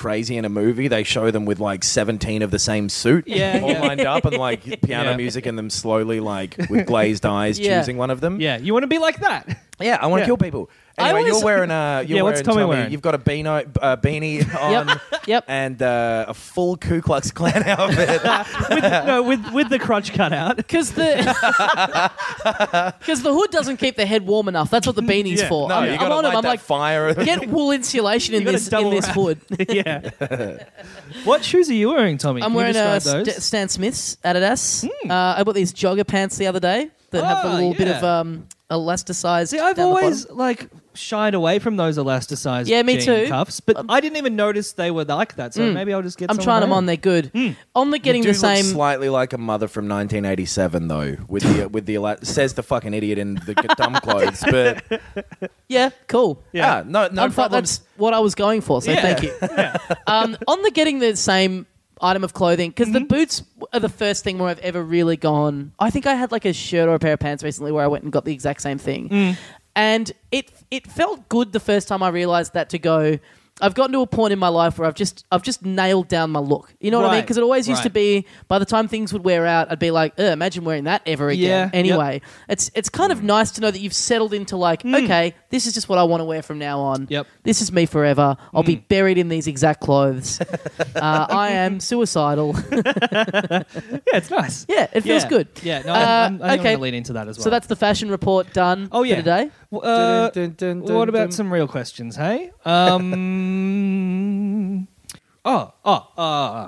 crazy in a movie, they show them with like seventeen of the same suit, Yeah, all yeah. lined up, and like piano Yeah. music, and them slowly like with glazed eyes Yeah. choosing one of them. Yeah, you want to be like that. Yeah, I want to Yeah. kill people. I Anyway, always- you're wearing a. You're Yeah, what's wearing, Tommy wearing? You've got a beano, uh, beanie on, Yep. Yep. and uh, a full Ku Klux Klan outfit. with, no, with with the crotch cut out. Because the because the hood doesn't keep the head warm enough. That's what the beanie's Yeah. for. No, I'm, you I'm got to on light him. I'm that like, fire. get wool insulation in You gotta this in double this wrap. hood. Yeah. What shoes are you wearing, Tommy? I'm Can wearing you a describe St- those? Stan Smith's Adidas. Uh, I bought these jogger pants the other day that have a Ah, little bit yeah. of um, elasticized. See, I've down the always bottom. like shied away from those elasticized Yeah, me jean too. cuffs, but I didn't even notice they were like that. So maybe I'll just get. I'm some trying of them my on. own. They're good. On the getting you do the same. look slightly like a mother from nineteen eighty-seven, though, with the with the ela- says the fucking idiot in the dumb clothes. But Yeah, cool. Yeah. yeah, no, no I'm fi- problems. that's what I was going for. So Yeah. thank you. um, on the getting the same item of clothing, because Mm-hmm. the boots are the first thing where I've ever really gone. I think I had like a shirt or a pair of pants recently where I went and got the exact same thing, Mm. and it it felt good the first time I realized that to go. I've gotten to a point in my life where I've just I've just nailed down my look. You know what I mean? Right, Because it always used to right. be by the time things would wear out, I'd be like, Ugh, imagine wearing that ever again. Yeah, yep. Anyway, it's it's kind of nice to know that you've settled into like, okay, this is just what I want to wear from now on. Yep. This is me forever. I'll be buried in these exact clothes. uh, I am suicidal. Yeah, it's nice. yeah, it feels Yeah. good. Yeah, no, Uh, I'm, I'm, I think I'm okay. going to lean into that as well. So that's the fashion report done Oh, yeah. for today. W- uh, Dun, dun, dun, what dun, about dun. some real questions? Hey. Um. oh. Oh. Uh,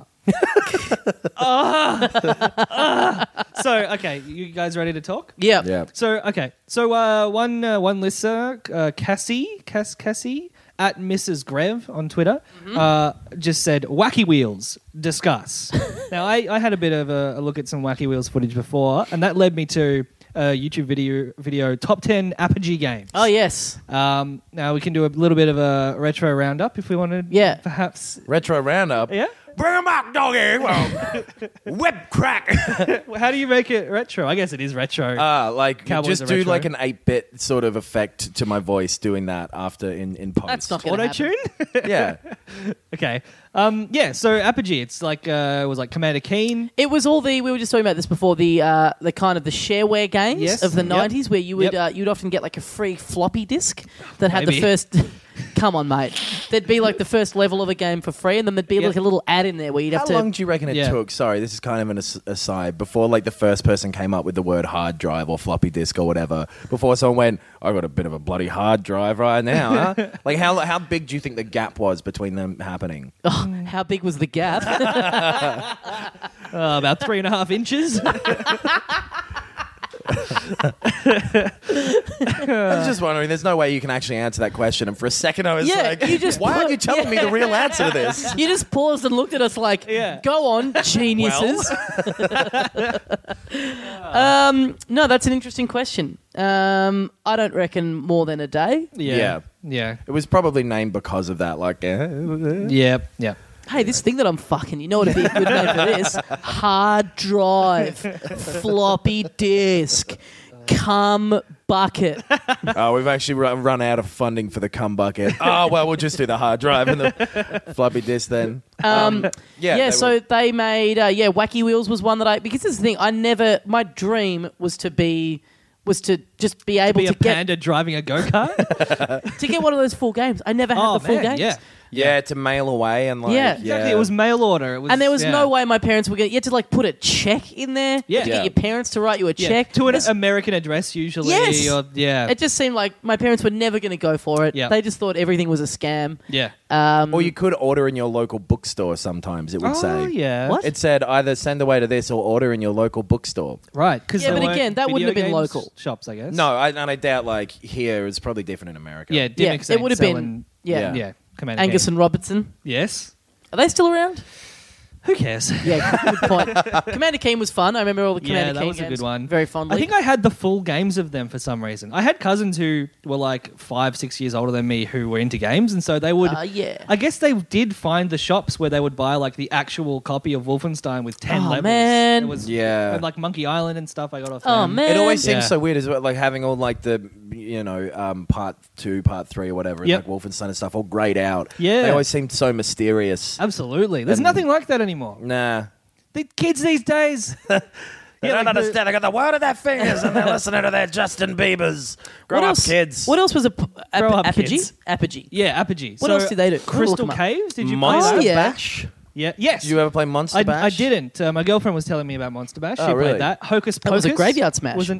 Ah. Ah. So okay, you guys ready to talk? Yeah. Yeah. So okay, so uh, one uh, one listener, uh, Cassie, Cass Cassie at Missus Grev on Twitter, uh, just said wacky wheels. Discuss. Now I, I had a bit of a, a look at some wacky wheels footage before, and that led me to a YouTube video video top ten Apogee games. Oh yes. Um, now we can do a little bit of a retro roundup if we wanted. Yeah. Perhaps. Retro roundup. Yeah. Bring 'em up, doggy. Well, web crack. How do you make it retro? I guess it is retro. Ah, like Cowboys just are do retro. like an eight-bit sort of effect to my voice doing that after in in post. That's not gonna Auto happen. tune. Yeah. Okay. Um, yeah. So Apogee, it's like uh, it was like Commander Keen. It was all the we were just talking about this before the uh, the kind of the shareware games Yes. of the Yep. nineties where you would Yep. uh, you'd often get like a free floppy disk that had Maybe. the first. Come on, mate. There'd be like the first level of a game for free, and then there'd be Yep. like a little ad in there where you'd have How to. long do you reckon it Yeah. took? Sorry, this is kind of an as- aside. Before like the first person came up with the word hard drive or floppy disk or whatever, before someone went, "I got a bit of a bloody hard drive right now." Huh? Like how how big do you think the gap was between them happening? Oh, how big was the gap? Uh, about three and a half inches. I was just wondering. There's no way you can actually answer that question. And for a second, I was Yeah, like, you just "Why put- aren't you telling me the real answer to this?" You just paused and looked at us like, Yeah. "Go on, geniuses." um, no, that's an interesting question. Um, I don't reckon more than a day. Yeah. Yeah. Yeah. It was probably named because of that. Like, eh, Yeah. Yeah. Hey, this thing that I'm fucking, you know what would be a good name for this? Hard drive, floppy disk, cum bucket. oh, we've actually run, run out of funding for the cum bucket. Oh, well, we'll just do the hard drive and the floppy disk then. Um, yeah, yeah, they so were- they made, uh, yeah, Wacky Wheels was one that I, because this is the thing, I never, my dream was to be, was to just be able Be to, a get panda driving a go kart. to get one of those full games. I never had Oh, the full man, games. yeah. Yeah, to mail away and like Yeah. Exactly. It was mail order. It was, And there was yeah. no way my parents were going to, you had to like put a check in there. Yeah. To Yeah. get your parents to write you a Yeah. check. to an It's- American address usually. Yes. Or, yeah. It just seemed like my parents were never going to go for it. Yeah. They just thought everything was a scam. yeah. Um, Or you could order in your local bookstore sometimes, it would Oh say. yeah. What? It said either send away to this or order in your local bookstore. Right. Because Yeah, but again, that wouldn't have been local. shops, I guess. No, I, and I doubt like here it's probably different in America. Yeah. yeah, Dimmock it would have been, selling- yeah. Yeah. Yeah. Commander Angus Keen. and Robertson. Yes. Are they still around? Who cares? Yeah, good point. Commander Keen was fun. I remember all the Commander Yeah, that Keen was a games good one. very fondly. I think I had the full games of them for some reason. I had cousins who were like five, six years older than me who were into games, and so they would. Uh, yeah. I guess they did find the shops where they would buy like the actual copy of Wolfenstein with ten Oh, levels. man. It was Yeah. and, like Monkey Island and stuff. I got off. Oh, them. man. It always Yeah. seems so weird as well, like having all like the you know um, part two, part three, or whatever, Yep. like Wolfenstein and stuff, all grayed out. Yeah. they always seemed so mysterious. Absolutely. There's And- nothing like that anymore. Nah, The kids these days. they Yeah, don't like the- understand. They got the world at their fingers, and they're listening to their Justin Biebers. Grow what up, else, kids. What else was a p- ap- Grow up, Apogee? kids. Apogee. Yeah, Apogee. What So, else did they do? We'll look Crystal them up. Caves? Did you Monster play that? Oh, yeah. Bash? Yeah. Yes. Did you ever play Monster I, Bash? I didn't. Uh, my girlfriend was telling me about Monster Bash. Oh, she really? played that. Hocus Pocus. That was a graveyard smash. Was an-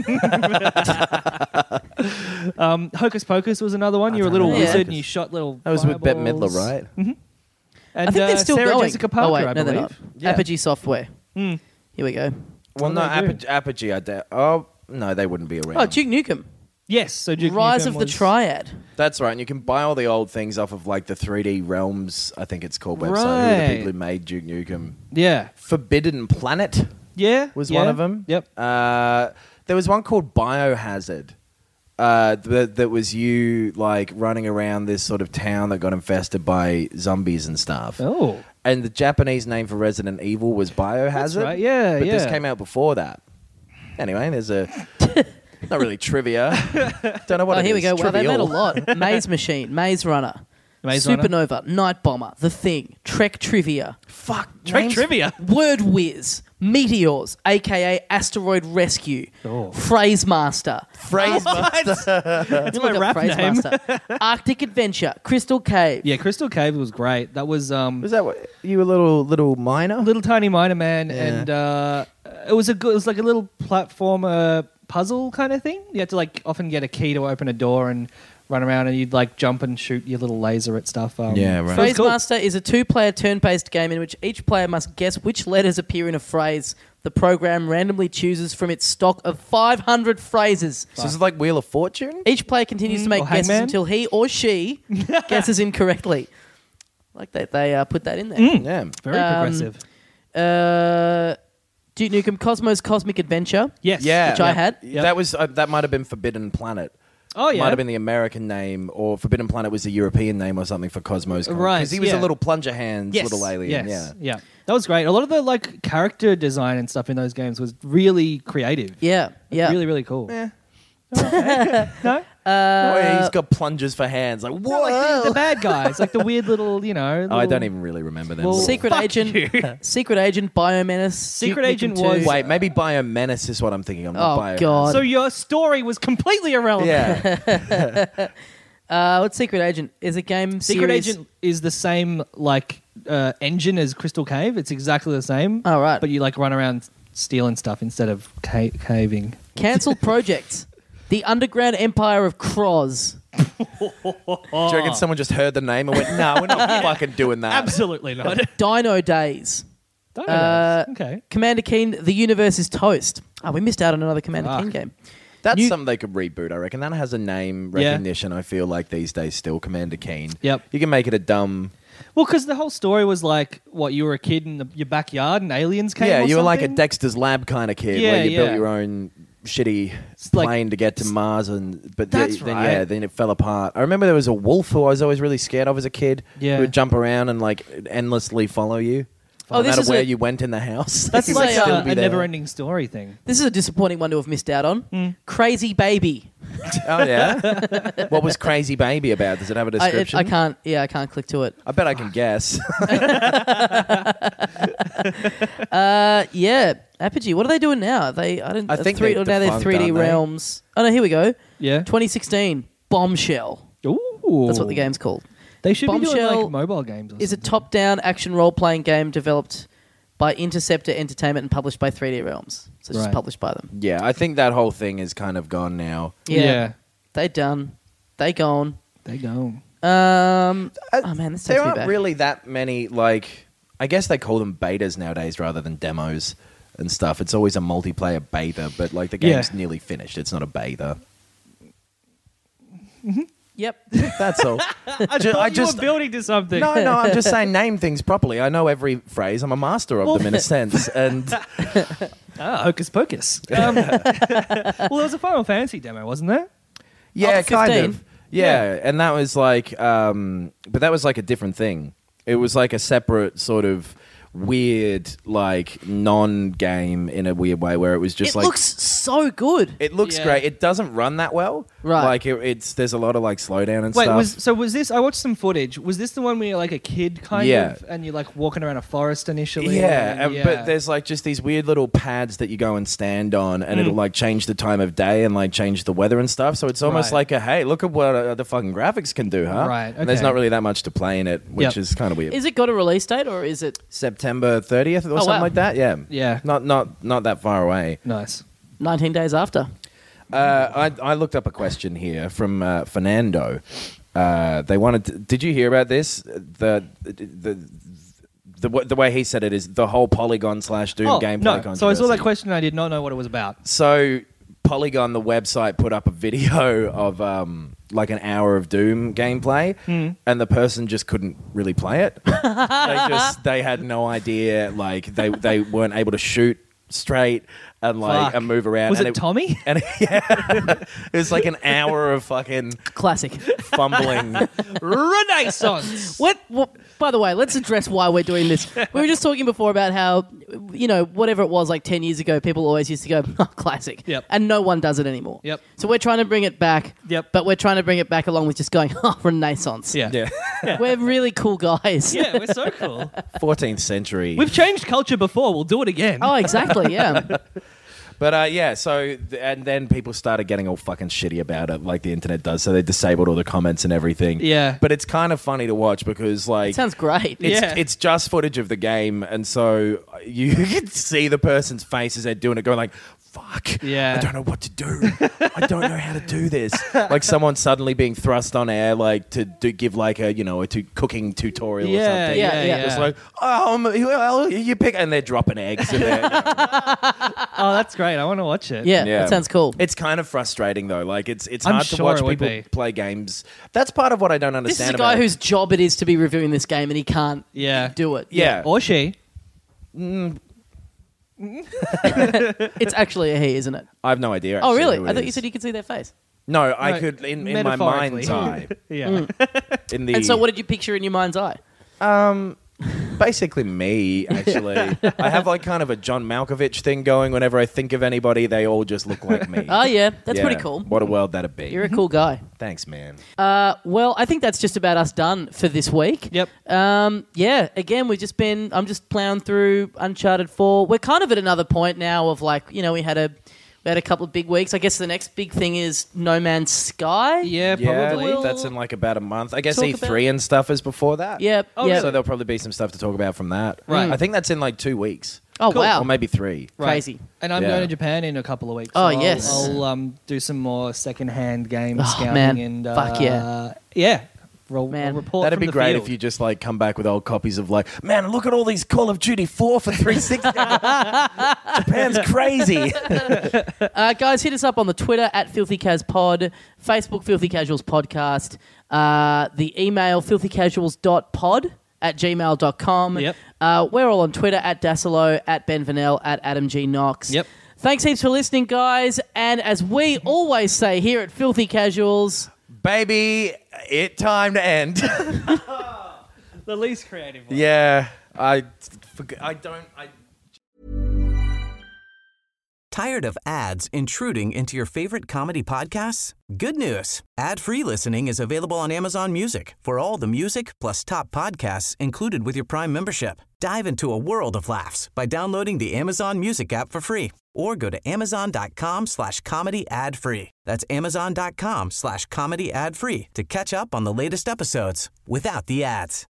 um, Hocus Pocus was another one. I You were a don't little know. wizard Yeah. and you shot little. That was with Bette Midler, fireballs. right? And I think uh, they're still Sarah going. Jessica Parker, oh wait, I no, they're believe. not. Yeah. Apogee Software. Mm. Here we go. Well, What no, do they do? Apogee, Apogee I doubt. Oh, no, they wouldn't be around. Oh, Duke Nukem. Yes. So Duke Rise Nukem of the was- Triad. That's right, and you can buy all the old things off of like the three D Realms, I think it's called, website. Who are Right. the people who made Duke Nukem? Yeah. Forbidden Planet Yeah. was yeah. one of them. Yep. Uh, there was one called Biohazard. Uh, that, that was you like running around this sort of town that got infested by zombies and stuff. Oh. And the Japanese name for Resident Evil was Biohazard. That's right. Yeah. But yeah. this came out before that. Anyway, there's a not really trivia. Don't know what Oh, it here we is. go. Wow, they made a Trivial. lot. Maze Machine, Maze Runner, Maze Runner. Supernova, Night Bomber, The Thing, Trek Trivia, Fuck. Trek names- trivia. Word Whiz, Meteors, aka Asteroid Rescue, Oh. Phrase Master. Phrase master. That's You my look up rap Phrase name. Master. Arctic Adventure, Crystal Cave. Yeah, Crystal Cave was great. That was um, Was that what you a little little minor? little tiny miner man, Yeah. and uh, it was a good. It was like a little platformer puzzle kind of thing. You had to like often get a key to open a door and run around, and you'd like jump and shoot your little laser at stuff. Um, Yeah, right. it was Phrase cool. Master is a two-player turn-based game in which each player must guess which letters appear in a phrase. The program randomly chooses from its stock of five hundred phrases. So this is like Wheel of Fortune? Each player continues to make or guesses Hangman? until he or she guesses incorrectly. Like that, they uh, put that in there. Yeah. Very Um, progressive. Uh, Duke Nukem Cosmos Cosmic Adventure. Yes. Yeah. Which I had. Yep. That was uh, that might have been Forbidden Planet. Oh yeah. Might have been the American name, or Forbidden Planet was the European name or something for Cosmos. Right, Because he was yeah. a little plunger hands, Yes. little alien. Yes. Yeah. Yeah. That was great. A lot of the like character design and stuff in those games was really creative. Yeah, yeah. Really, really cool. Eh. No? Oh, he's got plungers for hands. Like, No, what? like the, the bad guys, like the weird little, you know. Oh, I little- don't even really remember them. Well, Secret fuck Agent, you. Secret Agent, Biomenace. Secret Duke Agent Nukem was- two. Wait, maybe Biomenace is what I'm thinking of. Not Oh, Biohazard. God. So your story was completely irrelevant. Yeah. Uh, what's Secret Agent? Is a game Secret series. Agent is the same like uh, engine as Crystal Cave. It's exactly the same. Oh, right. But you like run around stealing stuff instead of ca- caving. Cancelled projects. The Underground Empire of Kroz. Do you reckon someone just heard the name and went, no, we're not fucking doing that? Absolutely not. Dino Days. Don't know. Uh, okay. Commander Keen, The Universe is Toast. Oh, we missed out on another Commander Fuck. Keen game. That's New- something they could reboot, I reckon. That has a name Yeah. recognition, I feel like, these days still, Commander Keen. Yep. You can make it a dumb... Well, because the whole story was like, what, you were a kid in the, your backyard and aliens came Yeah, or you were like a something? Dexter's Lab kind of kid Yeah, where you yeah. built your own shitty like- plane to get to Mars, and but That's then, right. yeah, then it fell apart. I remember there was a wolf who I was always really scared of as a kid. Yeah. Who would jump around and like endlessly follow you. Oh, no this matter is where a- you went in the house. That's This like is a, a, uh, a never-ending story thing. This is a disappointing one to have missed out on. Hmm. Crazy Baby. Oh yeah. What was Crazy Baby about? Does it have a I, it, description? I can't. Yeah, I can't click to it. I bet I can guess. Uh, yeah, Apogee. What are they doing now? They, I don't. I think three, they're now they're defunct, three D aren't they? Realms. Oh no, here we go. Yeah. twenty sixteen Bombshell. Ooh. That's what the game's called. They should be doing Bombshell like mobile games or Is a something. top-down action role-playing game developed by Interceptor Entertainment and published by three D Realms. So it's just Right. published by them. Yeah, I think that whole thing is kind of gone now. Yeah, Yeah. they done. They gone. They go. Um, Uh, oh man, this There takes me aren't back. really that many, like, I guess they call them betas nowadays rather than demos and stuff. It's always a multiplayer beta, but like the Yeah. game's nearly finished. It's not a beta. Yep. That's all. I ju- thought I you just- were building to something. No, no, I'm just saying name things properly. I know every phrase. I'm a master of them in a sense. And Ah, hocus pocus. Um, well, there was a Final Fantasy demo, wasn't there? yeah, Up to kind fifteen. of. Yeah, and that was like, um, but that was like a different thing. It was like a separate sort of weird, like non-game in a weird way, where it was just It like looks so good. it looks Yeah. great. It doesn't run that well, Right. Like it, it's there's a lot of like slowdown and Wait, stuff. was so was this? I watched some footage. Was this the one where you're like a kid, kind Yeah. of, and you're like walking around a forest initially? Yeah, and- and, but there's like just these weird little pads that you go and stand on, and Mm. it'll like change the time of day and like change the weather and stuff. So it's almost Right. like a hey, look at what uh, the fucking graphics can do, huh? Right, And there's okay. not really that much to play in it, which Yep. is kind of weird. Is it got a release date or is it September thirtieth or Oh, something wow. like that? Yeah, Yeah. Not not not that far away. nice. nineteen days after? Uh, I I looked up a question here from uh, Fernando. Uh, they wanted. To, did you hear about this? The the. The, w- the way he said it is the whole Polygon slash Doom Oh gameplay no! controversy. So I saw that question. and I did not know what it was about. So Polygon, the website, put up a video of um, like an hour of Doom gameplay, Hmm. and the person just couldn't really play it. they just they had no idea. Like they they weren't able to shoot straight and like Fuck. and move around. Was and it Tommy? And yeah, it was like an hour of fucking Classic. fumbling. Renaissance. What, what? By the way, let's address why we're doing this. We were just talking before about how, you know, whatever it was like ten years ago, people always used to go, oh, classic. Yep. And no one does it anymore. Yep. So we're trying to bring it back. Yep. But we're trying to bring it back along with just going, oh, Renaissance. Yeah. Yeah, We're really cool guys. Yeah, we're so cool. fourteenth century. We've changed culture before. We'll do it again. Oh, exactly. Yeah. But uh, yeah, so th- and then people started getting all fucking shitty about it, like the internet does. So they disabled all the comments and everything. Yeah. But it's kind of funny to watch because, like, Sounds great. it's Yeah. it's just footage of the game, and so you can see the person's face as they're doing it, going like, "Fuck, Yeah. I don't know what to do. I don't know how to do this." Like someone suddenly being thrust on air, like to do, give like a you know a tu- cooking tutorial or Yeah, something. yeah, yeah. It's like, um, well, you pick, and they're dropping eggs in there. You know. Oh, that's great. I want to watch it. Yeah, Yeah. that sounds cool. It's kind of frustrating though. Like it's it's I'm hard to sure watch it would people be. play games. That's part of what I don't This is understand a guy about whose job it is to be reviewing this game and he can't Yeah. do it. Yeah. Or she. It's actually a he, isn't it? I have no idea. Oh, actually really? who I it thought you is. said you could see their face. No, I No, could in, in my metaphorically. mind's eye. Yeah. In the And so what did you picture in your mind's eye? um basically me actually. I have like kind of a John Malkovich thing going. Whenever I think of anybody, they all just look like me. Oh, yeah. That's Yeah. pretty cool. What a world that'd be. You're a cool guy. Thanks, man. Uh, well, I think that's just about us done for this week. Yep. Um, yeah, again, we've just been, I'm just plowing through Uncharted four. We're kind of at another point now of like, you know, we had a we had a couple of big weeks. I guess the next big thing is No Man's Sky. Yeah, Yeah, probably. We'll that's in like about a month. I guess talk E three and stuff is before that. Yep. Oh, yep. So there'll probably be some stuff to talk about from that. Right. I think that's in like two weeks. Oh, wow. Or maybe three. Right. Crazy. And I'm Yeah. going to Japan in a couple of weeks. Oh, I'll, yes. I'll um, do some more second-hand game Oh, scouting. man. And, uh, Fuck yeah. Yeah. Roll, Man. I'll report That'd from be the great field. if you just like come back with old copies of like, man, look at all these Call of Duty four for three sixty. Japan's crazy. Uh, guys, hit us up on the Twitter at FilthyCasPod, Facebook Filthy Casuals Podcast, uh, the email filthycasuals.pod at gmail dot com. Yep. Uh, we're all on Twitter at Dasilo, at Ben Vanel, at Adam G. Knox. Yep. Thanks heaps for listening, guys. And as we always say here at Filthy Casuals, Baby, it time to end. The least creative one. Yeah, I, forg- I don't, I. Tired of ads intruding into your favorite comedy podcasts? Good news. Ad-free listening is available on Amazon Music for all the music plus top podcasts included with your Prime membership. Dive into a world of laughs by downloading the Amazon Music app for free or go to amazon.com slash comedy ad free. That's amazon.com slash comedy ad free to catch up on the latest episodes without the ads.